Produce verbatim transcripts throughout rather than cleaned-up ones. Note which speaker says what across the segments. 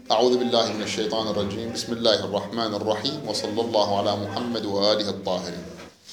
Speaker 1: أعوذ بالله من الشيطان الرجيم. بسم الله الرحمن الرحيم، وصلى الله على محمد وآله الطاهرين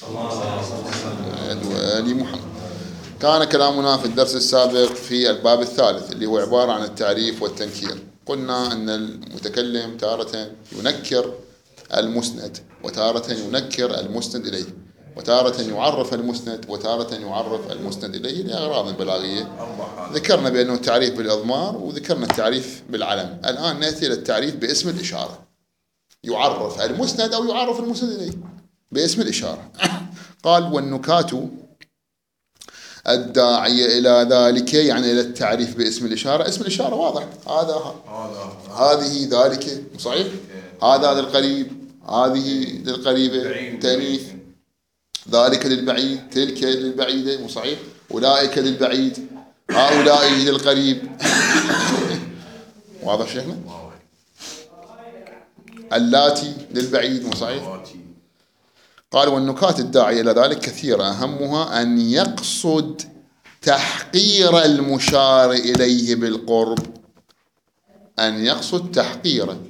Speaker 1: وآل محمد. كان كلامنا في الدرس السابق في الباب الثالث اللي هو عبارة عن التعريف والتنكير. قلنا أن المتكلم تارة ينكر المسند وتارة ينكر المسند إليه، وتارة يعرف المسند وتارة يعرف المسند إليه لأغراض بلاغية. ذكرنا بأنه التعريف بالإضمار وذكرنا التعريف بالعلم. الآن نأتي إلى التعريف باسم الإشارة. يعرف المسند أو يعرف المسند إليه باسم الإشارة. قال: والنكات الداعية إلى ذلك، يعني إلى التعريف باسم الإشارة. اسم الإشارة واضح، هذا هذه ذلك، صحيح؟ هذا للقريب، هذه للقريبة تأنيث، ذلك للبعيد، تلك للبعيدة، صحيح؟ أولئك للبعيد، هؤلاء للقريب. واضح شيخنا؟ اللاتي للبعيد، صحيح؟ قال: والنكات الداعية إلى ذلك كثيرة، أهمها أن يقصد تحقير المشار إليه بالقرب. أن يقصد تحقيره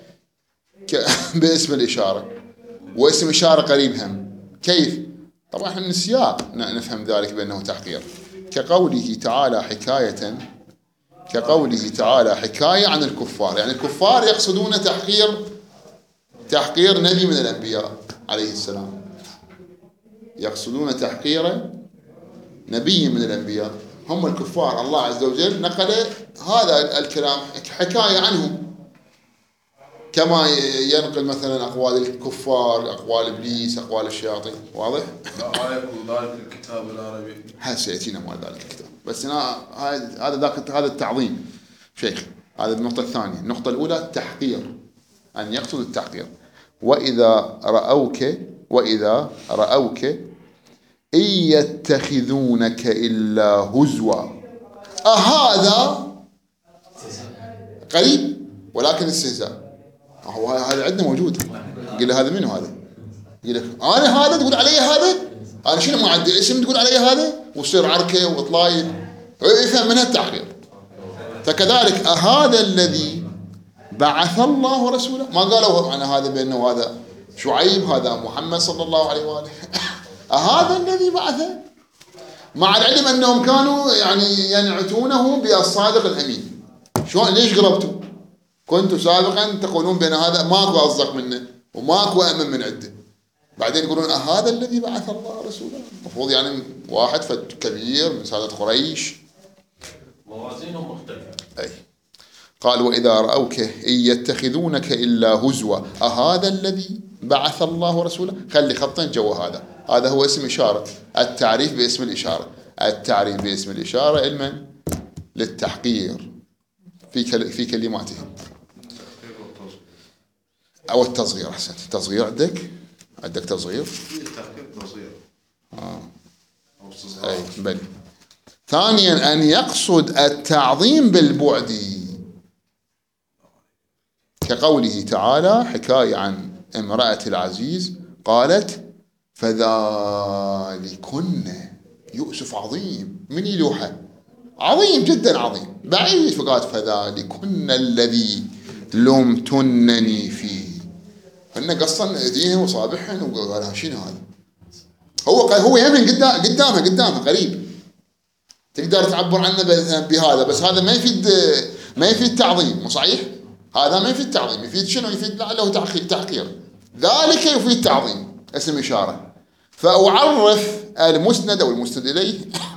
Speaker 1: باسم الإشارة، واسم إشارة قريب هم. كيف؟ طبعا من السياق نفهم ذلك بأنه تحقير، كقوله تعالى حكاية كقوله تعالى حكاية عن الكفار. يعني الكفار يقصدون تحقير تحقير نبي من الأنبياء عليه السلام، يقصدون تحقير نبي من الأنبياء، هم الكفار. الله عز وجل نقل هذا الكلام حكاية عنهم، كما ينقل مثلا أقوال الكفار، أقوال إبليس، أقوال الشياطين. واضح؟
Speaker 2: لا يكون ذلك الكتاب العربي.
Speaker 1: هذا سيأتينا مال ذلك الكتاب، بس هنا هذا هذا التعظيم شيخ. هذا النقطة الثانية. النقطة الأولى التحقير، أن يقصد التحقير. وإذا رأوك وإذا رأوك إن يتخذونك إلا هزوا. أهذا قريب ولكن استهزاء. هو هذا عندنا موجود. قل هذا منه هذا؟ يقول لك أنا هذا تقول علي هذا؟ أنا شنو ما عندي اسم تقول علي هذا؟ وصير عركة وإطلايل. يفهم منها التحقير. فكذلك هذا الذي بعث الله رسوله، ما قالوا عن هذا بأنه هذا شعيب، هذا محمد صلى الله عليه وآله. هذا الذي بعثه، مع العلم أنهم كانوا يعني ينعتونه بالصادق الأمين. شو ليش قربتوا؟ كنتوا سابقا تقولون بأن هذا ماكو أصدق منه وماكو أمن من عنده، بعدين يقولون هذا الذي بعث الله رسوله. المفروض يعني واحد فد كبير من سادة قريش،
Speaker 2: موازينهم مختلفة.
Speaker 1: أي. قال: وإذا رأوك إن يتخذونك إلا هزوا أهذا الذي بعث الله رسوله. خلي خطين جوا هذا. هذا هو اسم إشارة، التعريف باسم الإشارة. التعريف باسم الإشارة علما للتحقير في في كلماتهم، أو التصغير. أحسنت، التصغير عندك عندك تصغير.
Speaker 2: التحقيق تصغير.
Speaker 1: آه. أي بل. ثانيا أن يقصد التعظيم بالبعد، كقوله تعالى حكاية عن امرأة العزيز قالت: فذلكن. يوسف عظيم من يلوحه، عظيم جدا عظيم، بعيد، فقالت فذلكن الذي لمتنني فيه. فإنه قصن ايديهن وصابعهن وقالها شنو هذا؟ هو هو يمن قدام قدامها قدامها قريب، تقدر تعبر عنه بهذا، بس هذا ما يفيد ما يفيد تعظيم. مو صحيح؟ هذا ما يفيد تعظيم. يفيد شنو؟ يفيد لعله تحقير. ذلك يفيد تعظيم، اسم إشارة. فأعرف المسند أو المسند إليه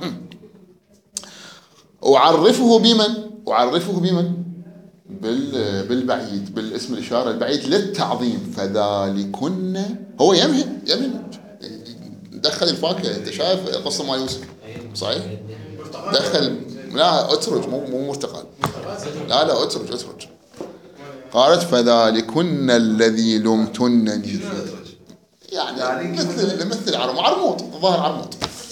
Speaker 1: أعرفه بمن؟ أعرفه بمن؟ بالبعيد، بالاسم الإشارة البعيد للتعظيم. فذلكن هو يمهن يمهن دخل الفاكهة. أنت شايف قصة مال يوسف، صحيح؟ دخل، لا أترج، مو مو مرتقال، لا لا أترج أترج. قالت فذلكن الذي لمتنني فيه. يعني مثل مثل عرموط عرموط الظاهر عرموط.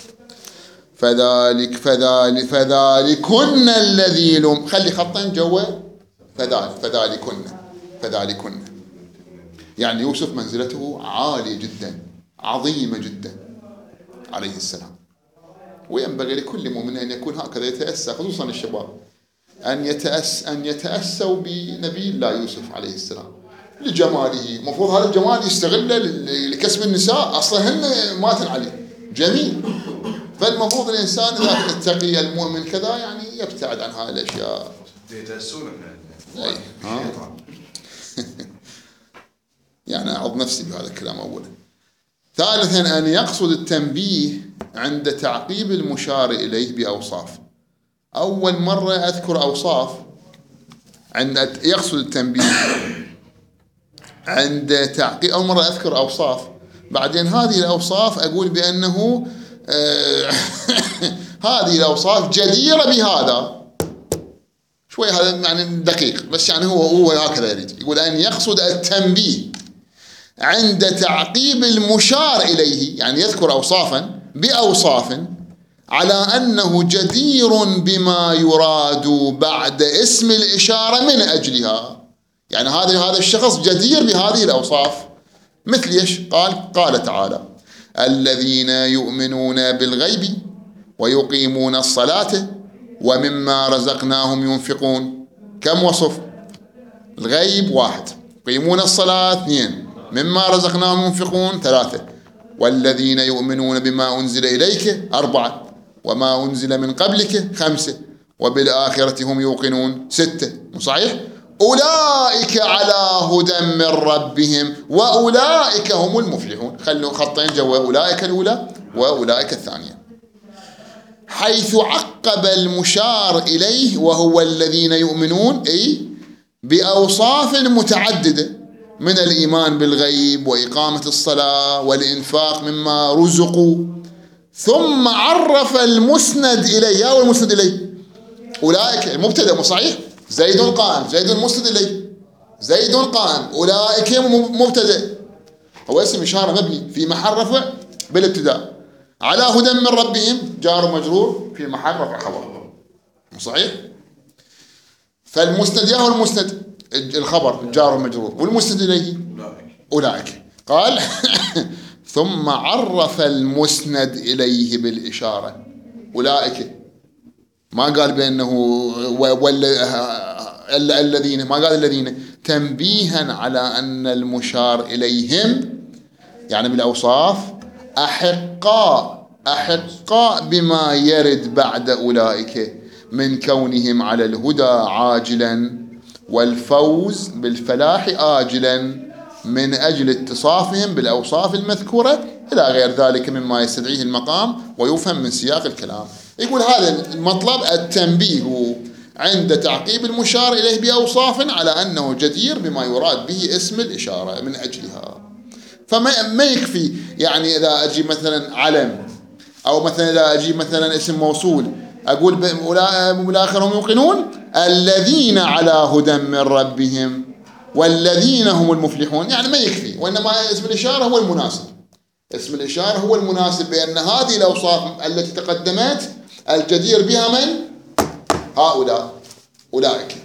Speaker 1: فذلك فذلك فذلكن الذي لم. خلي خطين جوا فذلك فذلكن فذلكن. يعني يوسف منزلته عالية جدا، عظيمة جدا عليه السلام، وينبغي لكل مؤمن أن يكون هكذا، يتأسى خصوصا الشباب أن يتأس أن يتأسوا بنبي الله يوسف عليه السلام لجماله. المفروض هذا الجمال يستغله لكسب النساء، أصلا هن ماتن عليه جميل. فالمفروض الإنسان إذا اتقي المؤمن كذا يعني يبتعد عن هذه الأشياء.
Speaker 2: يتأسون
Speaker 1: أي ها يعني أعظ نفسي بهذا الكلام أولا. ثالثا أن يقصد التنبيه عند تعقيب المشار إليه بأوصاف. أول مرة أذكر أوصاف عند يقصد التنبيه عند تعقيب، أول مرة أذكر أوصاف، بعدين هذه الأوصاف أقول بأنه آه هذه الأوصاف جديرة بهذا. شوي هذا يعني دقيق بس يعني هو هو هكذا يريد يقول أن يقصد التنبيه عند تعقيب المشار إليه، يعني يذكر أوصافا بأوصاف على أنه جدير بما يراد بعد اسم الإشارة من أجلها. يعني هذا هذا الشخص جدير بهذه الأوصاف. مثل إيش؟ قال قال تعالى الذين يؤمنون بالغيب ويقيمون الصلاة ومما رزقناهم ينفقون. كم وصف؟ الغيب واحد، يقيمون الصلاة اثنين، مما رزقناهم ينفقون ثلاثة، والذين يؤمنون بما أنزل إليك أربعة، وما أنزل من قبلك خمسة، وبالآخرة هم يوقنون ستة. صحيح؟ أولئك على هدى من ربهم وأولئك هم المفلحون. خلوا خطين جوا أولئك الأولى وأولئك الثانية، حيث عقب المشار إليه وهو الذين يؤمنون أي بأوصاف متعددة من الإيمان بالغيب وإقامة الصلاة والإنفاق مما رزقوا، ثم عرف المسند إليه. أو المسند إليه أولئك المبتدأ صحيح، زيد قائم، زيد المسند إليه، زيد قائم، أولئك مبتدأ، هو اسم إشارة مبني في محل رفع بالابتداء، على هدى من ربهم جار مجرور في محل رفع خبر صحيح. فالمسند ياهو المسند الخبر جار مجرور، والمسند إليه أولئك. قال ثم عرف المسند إليه بالإشارة أولئك، ما قال بأنه ولا الذين، ما قال الذين، تنبيها على أن المشار إليهم يعني بالأوصاف أحقاء أحقاء بما يرد بعد أولئك من كونهم على الهدى عاجلا والفوز بالفلاح آجلا من أجل اتصافهم بالأوصاف المذكورة إلى غير ذلك مما يستدعيه المقام ويفهم من سياق الكلام. يقول هذا المطلب التنبيه عند تعقيب المشار إليه بأوصاف على أنه جدير بما يراد به اسم الإشارة من أجلها. فما ما يكفي يعني إذا أجيب مثلا علم أو مثلا إذا أجيب مثلا اسم موصول أقول بالآخر هم يوقنون الذين على هدى من ربهم والذين هم المفلحون، يعني ما يكفي، وإنما اسم الإشارة هو المناسب. اسم الإشارة هو المناسب بأن هذه الأوصاف التي تقدمت الجدير بها من؟ هؤلاء أولئك.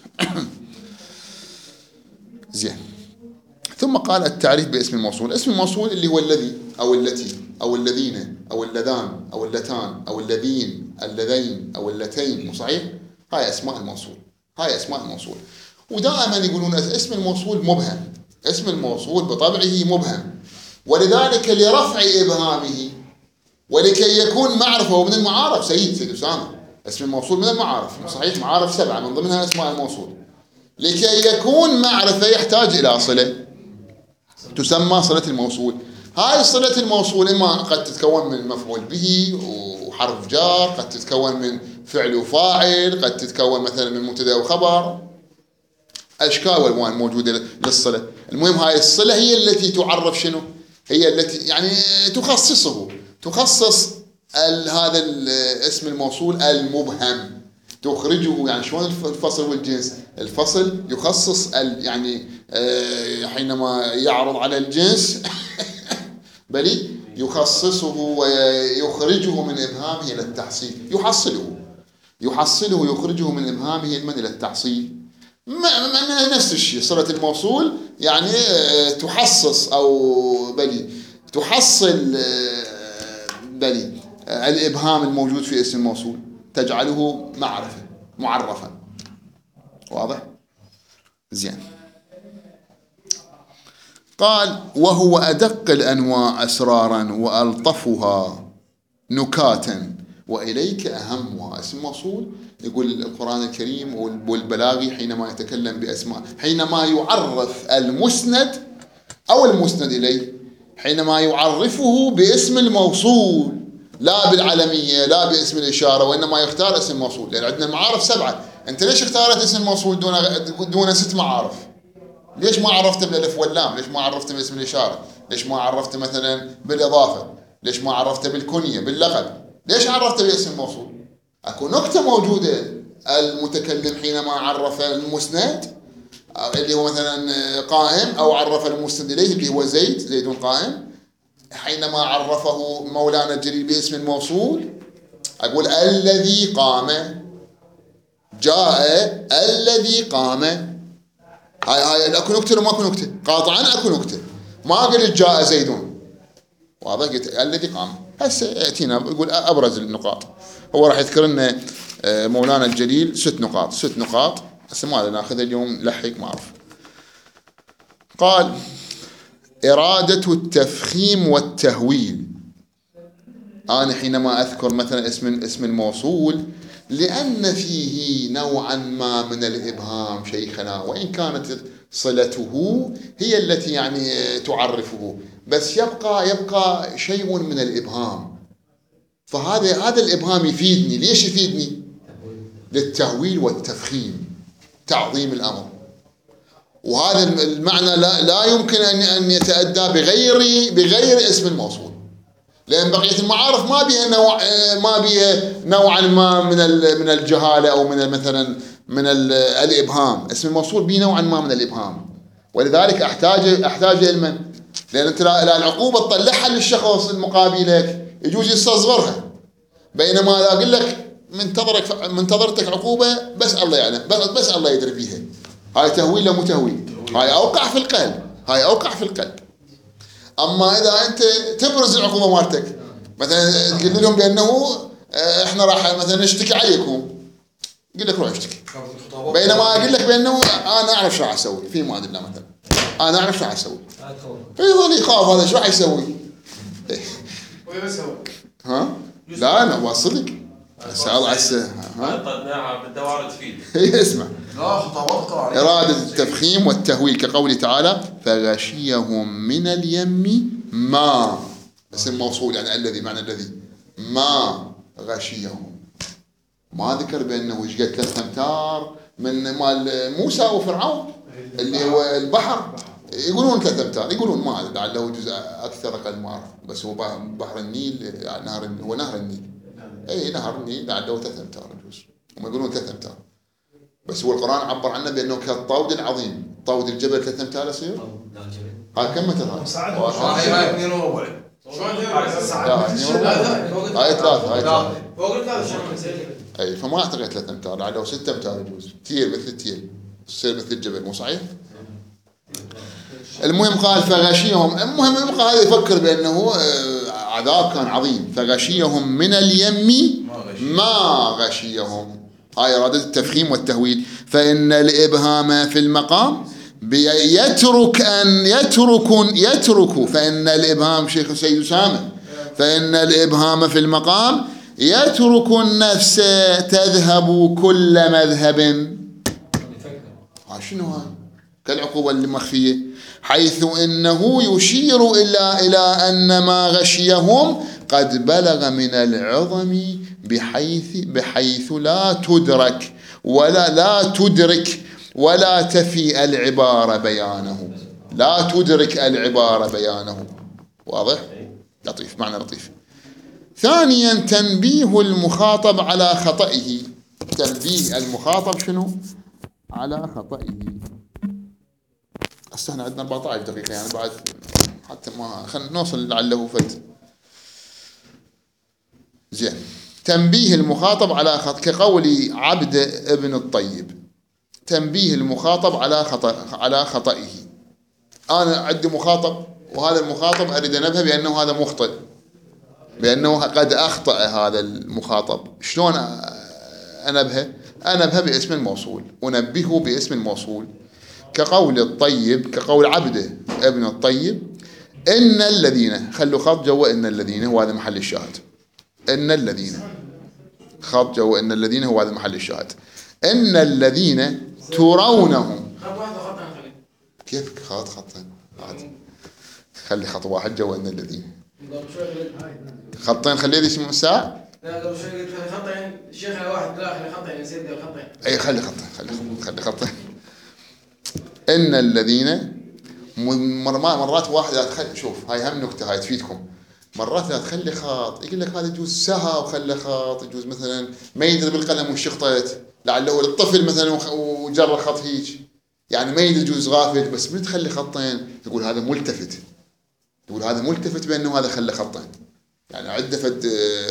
Speaker 1: زين. ثم قال التعريف باسم الموصول. اسم الموصول اللي هو الذي أو التي أو الذين أو اللذان أو اللتان أو الذين اللذين أو اللتين. صحيح؟ هاي أسماء الموصول، هاي أسماء الموصول. ودائما يقولون اسم الموصول مبهم، اسم الموصول بطبعه مبهم، ولذلك لرفع إبهامه ولكي يكون معرفة. ومن المعارف سيد سيد أسامة اسم الموصول من المعارف صحيح، معارف سبعة من ضمنها اسماء الموصول. لكي يكون معرفة يحتاج إلى صلة تسمى صلة الموصول. هاي صلة الموصول إما قد تتكون من مفعول به وحرف جار، قد تتكون من فعل وفاعل، قد تتكون مثلا من مبتدأ وخبر، أشكال والوان موجودة للصلة. المهم هاي الصلة هي التي تعرف شنو، هي التي يعني تخصصه، تخصص هذا الاسم الموصول المبهم، تخرجه. يعني شلون الفصل والجنس؟ الفصل يخصص يعني حينما يعرض على الجنس بل يخصصه ويخرجه من إبهامه إلى التحصيل، يحصله يحصله يخرجه من إبهامه إلى التحصيل. نفس الشيء صلة الموصول يعني تحصص أو بلي تحصل بلي الإبهام الموجود في اسم الموصول، تجعله معرفة معرفا واضح؟ زين. قال وهو أدق الأنواع أسرارا وألطفها نكاتا وإليك أهمها. اسم موصول يقول القرآن الكريم والبلاغي حينما يتكلم بأسماء، حينما يعرف المسند أو المسند إليه، حينما يعرفه باسم الموصول لا بالعلمية لا باسم الإشارة، وإنما يختار اسم موصول. لأن عندنا المعارف سبعة، أنت ليش اختارت اسم الموصول دون دون ست معارف؟ ليش ما عرفت بالألف واللام؟ ليش ما عرفت باسم الإشارة؟ ليش ما عرفت مثلا بالإضافة؟ ليش ما عرفت بالكنية باللقب؟ ليش عرفت باسم الموصول؟ أكو نكتة موجودة. المتكلم حينما عرف المسند اللي هو مثلا قائم، أو عرف المسند إليه اللي هو زيد زيد قائم، حينما عرفه مولانا الجليل باسم الموصول أقول الذي قام، جاء الذي قام. هاي هاي اكو نكته ولا ماكو نكته؟ قاطعا اكو نكته. ما قلت جاء زيدون، واضح؟ قلت الذي قام. هسه ياتينا يقول ابرز النقاط. هو راح يذكر لنا مولانا الجليل ست نقاط، ست نقاط هسه ما ناخذها اليوم لحق ما اعرف. قال إرادة التفخيم والتهويل. أنا حينما أذكر مثلا اسم اسم الموصول لأن فيه نوعا ما من الإبهام شيخنا، وإن كانت صلته هي التي يعني تعرفه، بس يبقى يبقى شيء من الإبهام. فهذا هذا الإبهام يفيدني. ليش يفيدني؟ للتهويل والتفخيم، تعظيم الأمر. وهذا المعنى لا لا يمكن أن أن يتأدى بغير بغير اسم الموصول، لأن بقية المعارف ما بها نوع ما بها نوعا ما من من الجهالة أو من مثلا من الإبهام. اسم الموصول به نوعا ما من الإبهام، ولذلك أحتاج أحتاج علما. لأن أنت العقوبة تطلعها للشخص المقابلك يجوز يستصغرها، بينما لا أقول لك منتظرك منتظرتك عقوبة بس الله يعلم، بس بس الله يدري فيها. هاي تهويل لا مو تهويل؟ هاي أوقع في القلب، هاي أوقع في القلب. أما إذا أنت تبرز العقوبة مالتك، مثلا تقول لهم بأنه إحنا راح مثلا نشتكي عليكم، يقول لك روح اشتكي، بينما أقول لك بأنه أنا أعرف شو راح أسوي في ما أدري مثلا، أنا أعرف شو راح أسوي، فيظل يخاف هذا شو راح يسوي؟ ها؟ لا أنا واصلك. سأل عسى
Speaker 2: ها بالدوار تفيد.
Speaker 1: اسمع. إرادة التفخيم والتهويل كقوله تعالى فغشيهم من اليم ما، اسم موصول يعني الذي، معنى الذي، ما غشيهم. ما ذكر بأنه ايش قد ثلاث أمتار من مال موسى وفرعون اللي هو البحر، يقولون ثلاث أمتار، يقولون ما أدري لعله جزء أكثر أقل ما أعرف، بس هو بحر النيل، نهر هو نهر النيل، أي نهر النيل لعله ثلاث أمتار يجوز، هم يقولون ثلاث أمتار، بس هو القرآن عبر عنه بأنه كالطود العظيم. طود الجبل ثلاث أمتار يصير؟ هاي كم متر هاي؟
Speaker 2: هاي اثنين وربع.
Speaker 1: لا اثنين وربع. هاي ثلاثة، هاي ثلاثة.
Speaker 2: فوق الثلاثة.
Speaker 1: أي فما أعتقد ثلاث أمتار، لعله ستة أمتار يجوز. تيل مثل التيل، تصير مثل الجبل، مو صحيح؟ المهم قال فغشيهم، المهم يبقى هذا يفكر بأنه عذاب كان عظيم. فغشيهم من اليم ما غشيهم، هاي إرادة التفخيم والتهويل. فإن الإبهام في المقام يترك أن يترك يترك فإن الإبهام شيخ سيد أسامة، فإن الإبهام في المقام يترك النفس تذهب كل مذهب. ها شنو هاي؟ كالعقوبة المخفية، حيث إنه يشير إلى إلى أن ما غشيهم قد بلغ من العظم بحيث بحيث لا تدرك ولا لا تدرك ولا تفي العبارة بيانه، لا تدرك العبارة بيانه. واضح؟ لطيف، معنى لطيف. ثانيا تنبيه المخاطب على خطئه. تنبيه المخاطب شنو؟ على خطئه. هسه احنا عندنا أربعة عشر دقيقة يعني بعد، حتى ما خلينا نوصل لعله فت. زين. تنبيه المخاطب على خطأ كقول عبد ابن الطيب، تنبيه المخاطب على خطأ على خطئه. أنا عندي مخاطب وهذا المخاطب أريد أنبه بأنه هذا مخطئ، بأنه قد أخطأ هذا المخاطب. شلون أنبهه؟ أنبه باسم الموصول، أنبهه باسم الموصول، كقول الطيب، كقول عبده ابن الطيب. إن الذين، خلوا خط جوا إن الذين، هو هذا محل الشاهد. إن الذين، خط جوا إن الذين، هو هذا محل الشاهد. إن الذين ترونهم.
Speaker 3: خط واحد وخط خلي.
Speaker 1: كيف خط خطين؟ خلي خط واحد جوا إن الذين. خطين خليه ذي اسمه الساعة.
Speaker 3: لا قبل شوي قلت خلي خطين، الشيخ على واحد لا خلي خطين يصير ذي الخطين.
Speaker 1: أي خلي خطين، خلي خطين، خلي خطين. إن الذين مرات واحد لا تخلي، شوف هاي هم نكتة هاي تفيدكم. مرات لا تخلي خط يقول لك هذا يجوز سها وخلى خط، يجوز مثلا ما يدري بالقلم وشخطت، لعله للطفل مثلا وجر خط هيك، يعني ما يدري يجوز غافل، بس من تخلي خطين تقول هذا ملتفت، تقول هذا ملتفت بأنه هذا خلى خطين، يعني عنده فد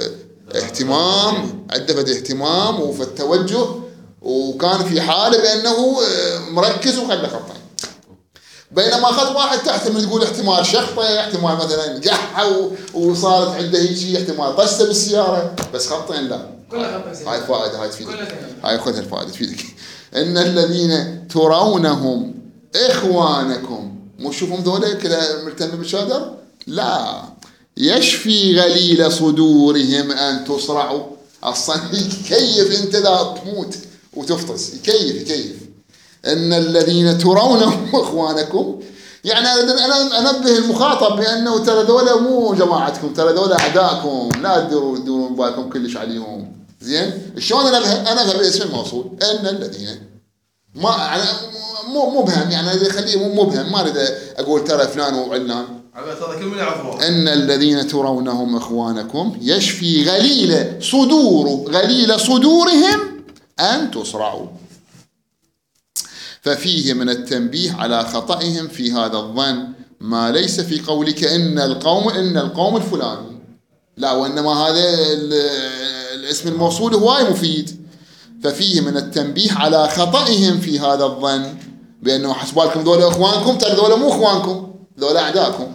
Speaker 1: اهتمام، عنده فد اهتمام وفد توجه، وكان في حاله بأنه مركز وخلى خطين. بينما خط واحد تحتمل تقول احتمال شخطه، احتمال مثلا قحه وصارت عنده هيك شيء، احتمال طسه بالسياره، بس خطين لا. هاي فائده، هاي تفيدك، هاي خذها الفائده تفيدك. ان الذين ترونهم اخوانكم، مو تشوفهم ذولا كذا ملتم بالشادر، لا، يشفي غليل صدورهم ان تصرعوا. اصلا يكيف انت ذا تموت وتفطس، يكيف يكيف. ان الذين ترونهم اخوانكم، يعني انا انبه المخاطب بانه ترى ذولا مو جماعتكم، ترى ذولا اعدائكم، لا تدوروا تدورون بالكم كلش عليهم. زين شلون انبه؟ انبه باسم الموصول. ان الذين ما يعني مو مبهم، يعني خليه مو مبهم، ما اريد اقول ترى فلان وعلان،
Speaker 2: هذا كل من يعرفه.
Speaker 1: ان الذين ترونهم اخوانكم يشفي غليل صدور غليل صدورهم ان تصرعوا. ففيه من التنبيه على خطئهم في هذا الظن ما ليس في قولك إن القوم إن القوم الفلاني، لا، وإنما هذا الاسم الموصول هواي مفيد. ففيه من التنبيه على خطئهم في هذا الظن بأنه حسبالكم ذولا إخوانكم، ترى ذولا مو إخوانكم، ذولا أعداءكم.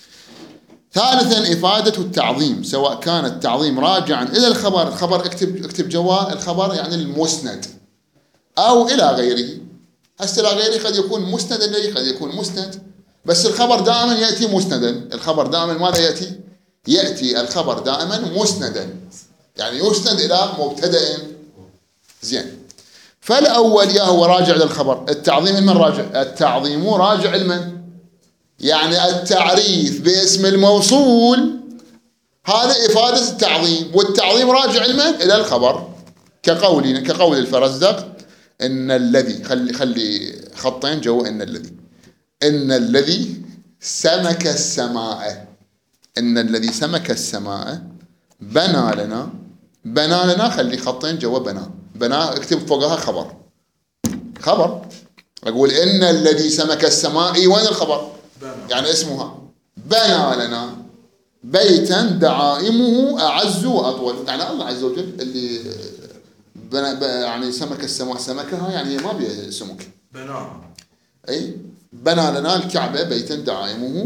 Speaker 1: ثالثا إفادة التعظيم، سواء كان التعظيم راجعا إلى الخبر، الخبر اكتب اكتب جوا الخبر يعني المسند، أو إلى غيره. هسه لا غيره قد يكون مسندا إليه، قد يكون مسند، بس الخبر دائما يأتي مسندا. الخبر دائما ماذا يأتي؟ يأتي الخبر دائما مسندا، يعني يسند إلى مبتدأ. زين، فالأول يا هو راجع للخبر، التعظيم لمن راجع؟ التعظيم راجع لمن؟ يعني التعريف باسم الموصول هذا إفادة التعظيم، والتعظيم راجع لمن؟ إلى الخبر، كقولنا كقول الفرزدق إن الذي، خلي خلي خطين جوا إن الذي، إن الذي سمك السماء، إن الذي سمك السماء بنى لنا، بنى لنا خلي خطين جوا بنى، بنى اكتب فوقها خبر، خبر، أقول إن الذي سمك السماء، وين الخبر؟ يعني اسمها بنى لنا بيتا دعائمه أعز وأطول، يعني الله عز وجل اللي بنا يعني سمك السماء سمكها، يعني هي ما بيها سمك،
Speaker 2: بناها،
Speaker 1: اي بنى لنا الكعبه بيتا دعائمه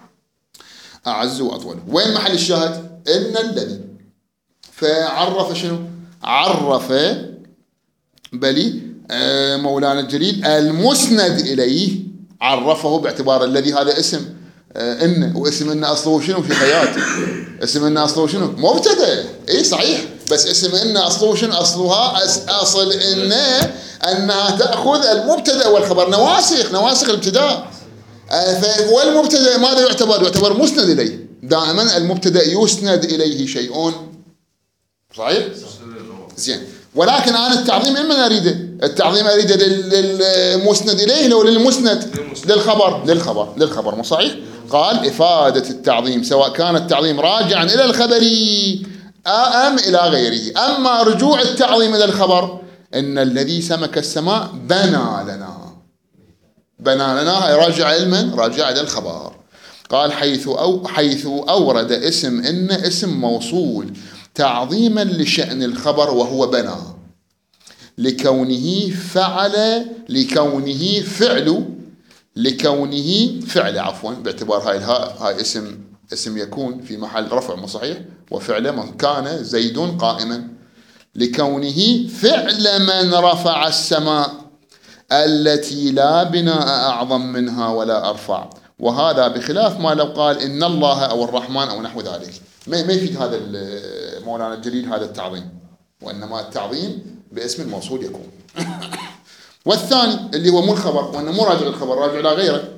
Speaker 1: اعز واطول. وين محل الشاهد؟ ان الذي، فعرف شنو؟ عرف بلي مولانا الجليل المسند اليه، عرفه باعتبار الذي هذا اسم ان، واسم ان اصله شنو في حياته؟ اسم ان اصله شنو؟ مبتدا، اي صحيح، بس اسم ان اصله شنو؟ اصلها اصل ان انها تاخذ المبتدا والخبر، نواسخ نواسخ الابتداء. والمبتدا ماذا يعتبر؟ يعتبر مسند اليه، دائما المبتدا يسند اليه شيء، صحيح؟ زين، ولكن انا التعظيم من اريده؟ التعظيم اريده للمسند اليه لو للمسند؟ للخبر، للخبر للخبر مو صحيح؟ قال إفادة التعظيم سواء كان التعظيم راجعا إلى الخبر أم إلى غيره. أما رجوع التعظيم إلى الخبر، إن الذي سمك السماء بنى لنا، بنى لنا راجع لمن؟ راجع إلى الخبر. قال حيث أو حيث أورد اسم إن اسم موصول تعظيما لشأن الخبر وهو بنى، لكونه فعل، لكونه فعل، لكونه فعل عفوا، باعتبار هاي الهاء هاي اسم اسم يكون في محل رفع مو صحيح، وفعله كان زيد قائما، لكونه فعل من رفع السماء التي لا بناء أعظم منها ولا أرفع، وهذا بخلاف ما لو قال إن الله أو الرحمن أو نحو ذلك. ما يفيد هذا مولانا الجليل هذا التعظيم، وإنما التعظيم باسم الموصول يكون. والثاني اللي هو مو الخبر، وأنه مو راجع الخبر، راجع إلى غيره،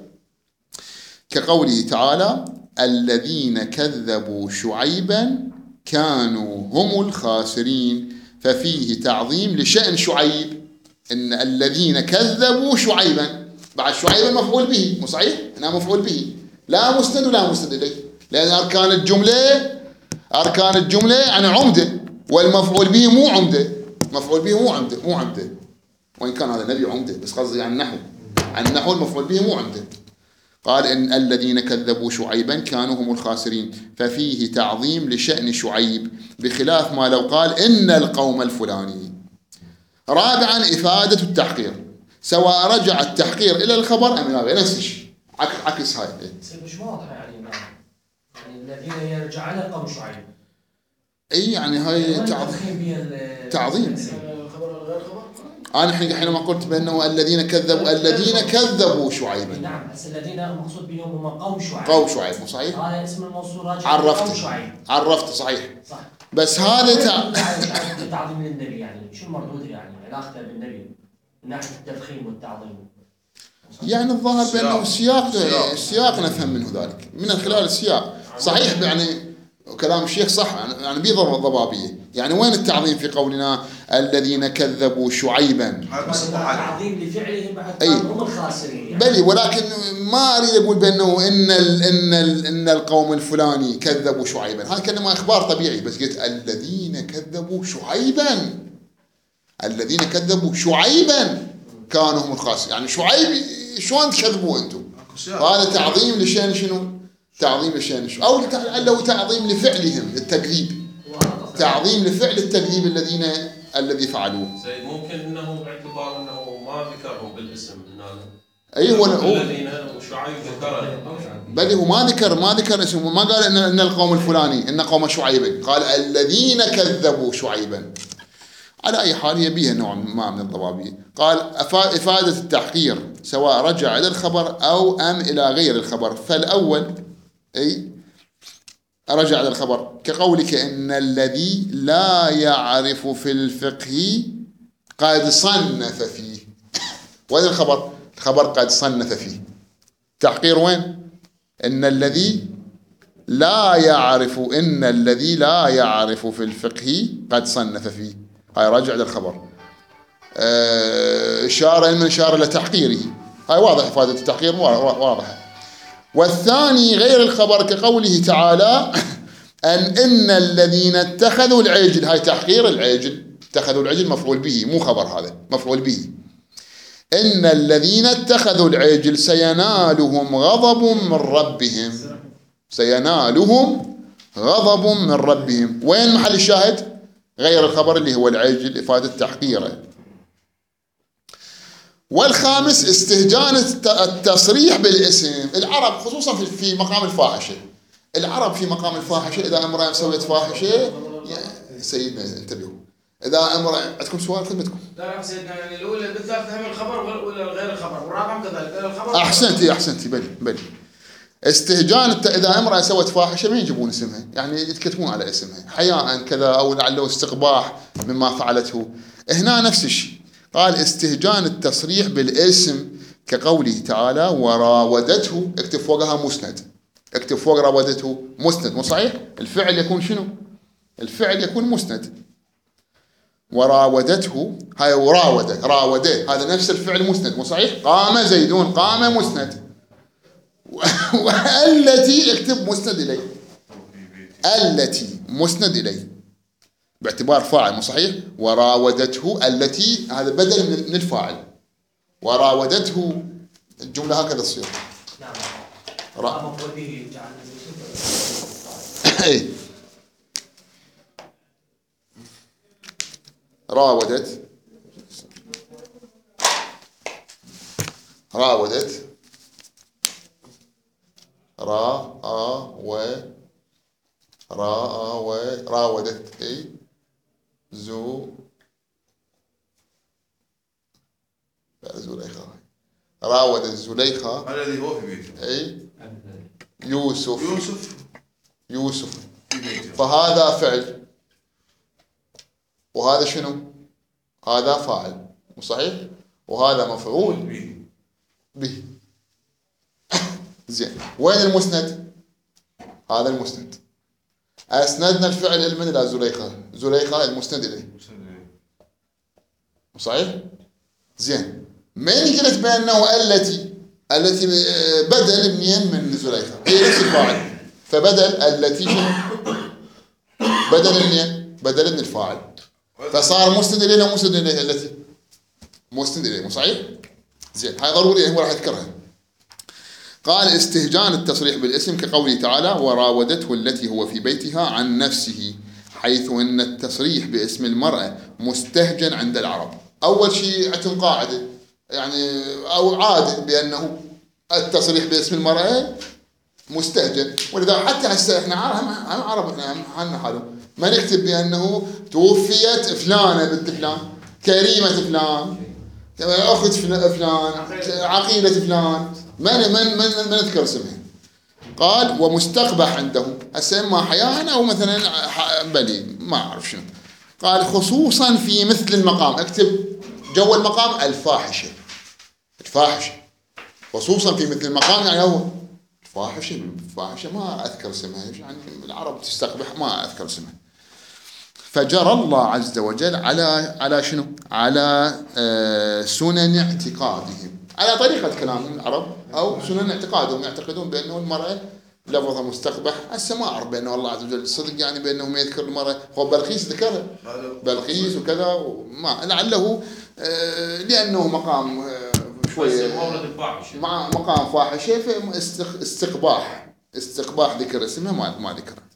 Speaker 1: كقوله تعالى الذين كذبوا شعيبا كانوا هم الخاسرين، ففيه تعظيم لشأن شعيب، إن الذين كذبوا شعيبا، بعد شعيب مفعول به، مو صحيح؟ أنا مفعول به، لا مسند ولا مسند إليه، لأن أركان الجملة أركان الجملة يعني عمدة، والمفعول به مو عمدة، مفعول به مو عمدة مو عمدة وإن كان هذا النبي عمدة، بس قصدي عن النحو، عن النحو المفعول به مو عمدة. قال إن الذين كذبوا شعيبا كانوا هم الخاسرين، ففيه تعظيم لشأن شعيب بخلاف ما لو قال إن القوم الفلاني. رابعا إفادة التحقير، سواء رجع التحقير إلى الخبر أم إلى غيره، نفس الشيء، عكس هاي.
Speaker 4: مش واضحة يعني يعني الذين يرجع على قوم شعيب.
Speaker 1: أي يعني هاي تعظيم. تعظيم. أنا الحين حينما قلت بأنه الذين كذبوا الذين كذبوا شعيبا.
Speaker 4: نعم، بس الذين المقصود بهم هم قوم شعيب.
Speaker 1: قوم شعيب مو صحيح؟
Speaker 4: هذا اسم الموصول راجع
Speaker 1: عرفت
Speaker 4: قوم شعيب.
Speaker 1: عرفت صحيح.
Speaker 4: صح.
Speaker 1: بس هذا تع...
Speaker 4: تعظيم للنبي، يعني شو المردود يعني علاقته بالنبي من ناحية التفخيم والتعظيم؟
Speaker 1: يعني الظاهر بأنه السياق السياق نفهم منه ذلك من خلال السياق. صحيح يعني كلام الشيخ صح، يعني بيه ضبابية. يعني وين التعظيم في قولنا الذين كذبوا شعيبا؟
Speaker 4: التعظيم لفعلهم بعد هم الخاسرين يعني.
Speaker 1: بلي، ولكن ما أريد أقول بأنه إن ال إن ال إن القوم الفلاني كذبوا شعيبا، هذا كلمة إخبار طبيعي، بس قلت الذين كذبوا شعيبا، الذين كذبوا شعيبا كانوا هم الخاسرين. يعني شعيب شلون تكذبوا أنتم؟ هذا تعظيم لشأن شنو؟ تعظيم لشأن شنو؟ أو لعله تعظيم لفعلهم التكذيب، تعظيم لفعل التكذيب الذين الذي فعلوه.
Speaker 2: زين، ممكن انه باعتبار انه ما ذكرهم بالاسم هنا.
Speaker 1: اي هو
Speaker 2: الذين وشعيب ذكره،
Speaker 1: بل هو ما ذكر ما ذكر اسمه، ما قال ان ان القوم الفلاني ان قوم شعيب، قال الذين كذبوا شعيبا. على اي حال يبيها نوع ما من الضبابيه. قال افاده التحقير سواء رجع الى الخبر او ام الى غير الخبر، فالاول اي رجع إلى الخبر، كقولك إن الذي لا يعرف في الفقه قد صنف فيه. وين الخبر؟ الخبر قد صنف فيه. تحقير وين؟ إن الذي لا يعرف إن الذي لا يعرف في الفقه قد صنف فيه، هاي رجع إلى الخبر. إشارة من إشارة لتحقيره، هاي واضح، إفادة التحقير واضحة. والثاني غير الخبر كقوله تعالى أن إن الذين اتخذوا العجل، هاي تحقير العجل، اتخذوا العجل مفعول به مو خبر، هذا مفعول به. إن الذين اتخذوا العجل سينالهم غضب من ربهم، سينالهم غضب من ربهم. وين محل الشاهد؟ غير الخبر اللي هو العجل، إفادة تحقيره. والخامس استهجان التصريح بالاسم. العرب خصوصا في مقام الفاحشة، العرب في مقام الفاحشة إذا امرأة سوت فاحشة، سيدنا انتبهوا، إذا امرأة عندكم سؤال خدمتكم.
Speaker 3: لا سيدنا، يعني الأولى بالذات فهم الخبر ولا غير الخبر، والرابع كذلك الخبر.
Speaker 1: أحسنتي أحسنتي بلي بلي. استهجان الت... إذا امرأة سوت فاحشة مين يجيبون اسمها؟ يعني يتكتمون على اسمها حياء كذا، أو لعله استقباح مما فعلته. هنا نفس الشيء، قال استهجان التصريح بالاسم كقوله تعالى وراودته، اكتب فوقها مسند، اكتب فوق راودته مسند، مو صحيح؟ الفعل يكون شنو؟ الفعل يكون مسند. وراودته هاي وراوده راوده، هذا نفس الفعل مسند، مو صحيح؟ قام زيدون قام مسند. والتي اكتب مسند إليه، التي مسند إليه باعتبار فاعل، مو صحيح؟ وراودته التي هذا بدل من الفاعل، وراودته الجملة هكذا تصير.
Speaker 4: نعم.
Speaker 1: را... اي راودت راودت را آ و را آ و راودت اي زو زليخة راودت زليخة
Speaker 5: الذي هو في بيته.
Speaker 1: أي يوسف
Speaker 5: يوسف
Speaker 1: يوسف
Speaker 5: في بيته.
Speaker 1: فهذا فعل وهذا شنو؟ هذا فاعل مو صحيح؟ وهذا مفعول
Speaker 5: به.
Speaker 1: به. زين وين المسند؟ هذا المسند. أسندنا الفعل من إلى زليخة، زليخة المسند إليه صحيح؟ زين من قلت بأنه التي التي بدل منين من زليخة هي نفس الفاعل فبدل التي شنو؟ بدل منين؟ بدل من الفاعل فصار مسند إليه لو مسند إليه التي مسند إليه مو صحيح؟ زين هاي ضروري هو راح يذكرها. قال استهجان التصريح بالاسم كقوله تعالى وراودته التي هو في بيتها عن نفسه حيث أن التصريح باسم المرأة مستهجن عند العرب. أول شيء عندهم قاعدة يعني أو عادة بأنه التصريح باسم المرأة مستهجن ولذا حتى هسه احنا عرب عرب احنا عنا حاله ما نكتب بأنه توفيت فلانة بنت فلان كريمة فلان أخت فلان عقيلة فلان ما ما ما نذكر اسمها. قال ومستقبح عندهم هسه اما حياء او مثلا بلي ما اعرف شنو. قال خصوصا في مثل المقام اكتب جو المقام الفاحشه الفاحشه خصوصا في مثل المقام يعني هو الفاحشه الفاحشه ما اذكر اسمها يعني العرب تستقبح ما اذكر اسمها. فجرى الله عز وجل على على شنو؟ على آه سنن اعتقادهم على طريقة كلام العرب أو سنن اعتقادهم يعتقدون بأنه المرأة لفظها مستقبح. هسه ما أعرف بأنه الله عز وجل صدق يعني بأنه ما يذكر المرأة هو بلقيس ذكرها بلقيس وكذا وما لعله آه لأنه مقام آه شوية مع مقام فاحشة فاستقباح استقباح ذكر اسمها ما ما ذكرها.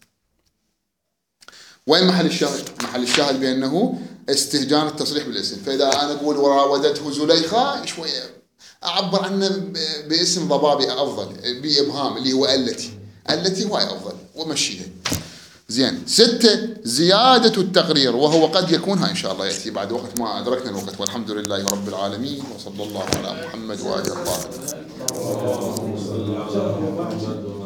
Speaker 1: وين محل الشاهد؟ محل الشاهد بأنه استهجان التصريح بالاسم. فإذا أنا أقول وراودته زليخة شوية أعبر عنه باسم ضبابي أفضل بإبهام اللي هو التي التي هو أفضل ومشيها. زين ستة زيادة التقرير وهو قد يكون ها إن شاء الله يأتي بعد وقت ما أدركنا الوقت والحمد لله رب العالمين وصلى الله على محمد وآله الطاهرين.